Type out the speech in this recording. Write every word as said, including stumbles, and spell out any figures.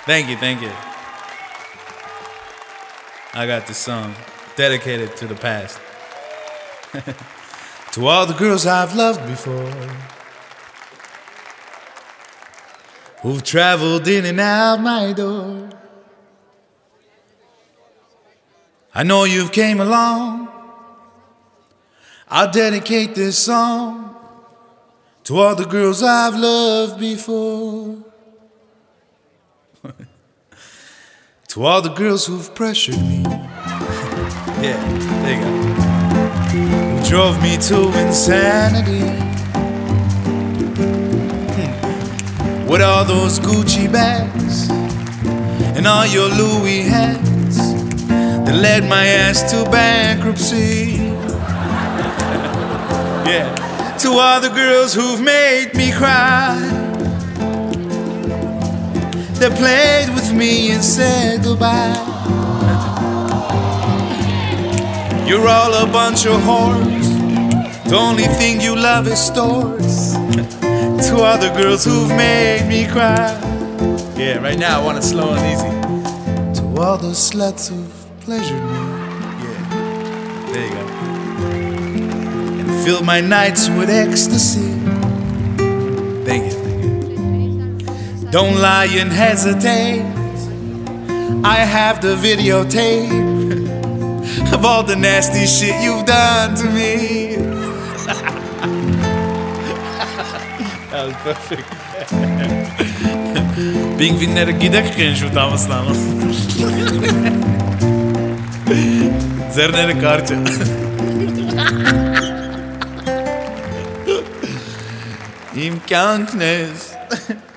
Thank you, thank you. I got this song dedicated to the past. To all the girls I've loved before, who've traveled in and out my door. I know you've came along. I'll dedicate this song to all the girls I've loved before. To all the girls who've pressured me. Yeah, there you go. Who drove me to insanity. Hmm. With all those Gucci bags and all your Louis hats that led my ass to bankruptcy. Yeah. To all the girls who've made me cry, that played with me and said goodbye. You're all a bunch of whores. The only thing you love is stores. To all the girls who've made me cry. Yeah, right now I want it slow and easy. To all the sluts who've pleasured me. Yeah, there you go. And filled my nights with ecstasy. Thank you. Don't lie and hesitate. I have the videotape of all the nasty shit you've done to me. That was perfect. Pingvinlere gidek rzucamy stanu. Zernere karcie. İmkansız.